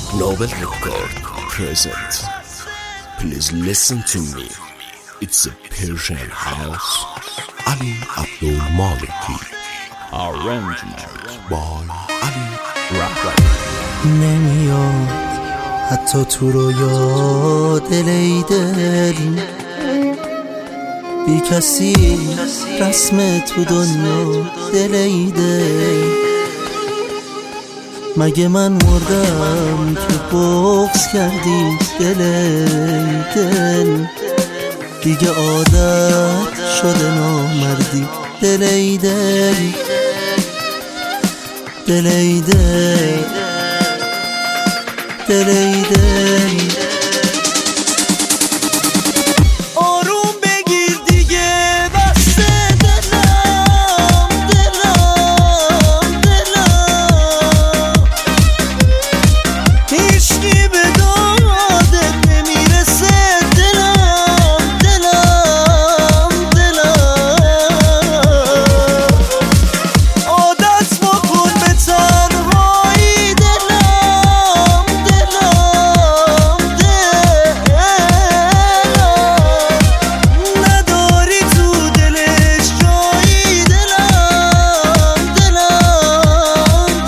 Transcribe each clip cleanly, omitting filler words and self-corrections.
Noble Record present. Please listen to me. It's a Persian house. Ali Abdul Maliki. Arrangement by Ali Rahman. نمیاد حتی تو رویا دل ای دل، بی کسی رسم تو دنیا دل ای دل. مگه من مردم که بغض کردی دل ای دل، دیگه عادت شده نامردی دل ای دل، دل ای دل، دل ای دل. آروم بگیر دیگه بسته دلم، دلم، دلم، هیچکی به دادت نمیرسه دلم، دلم، دلم. عادت بکن به تنهایی دلم، دلم، نداری تو دلش جایی دلم، دلم،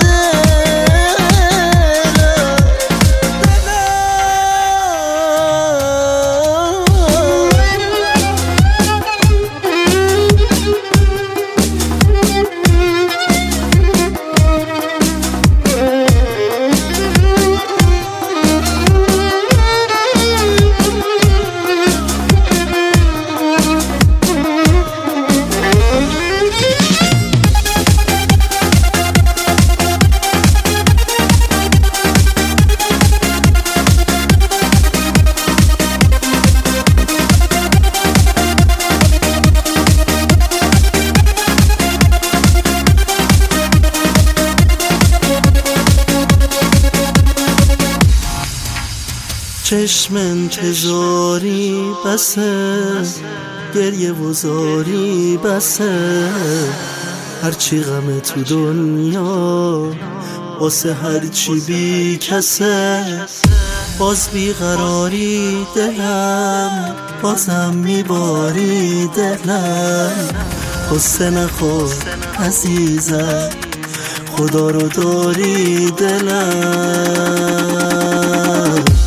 چشم انتظاری بسه، گریه و زاری بسه، هرچی غم تو دنیا واسه هرچی بی کسه. باز بیقراری دلم، بازم میباری دلم. قصه نخور عزیزم، خدا رو داری دلم.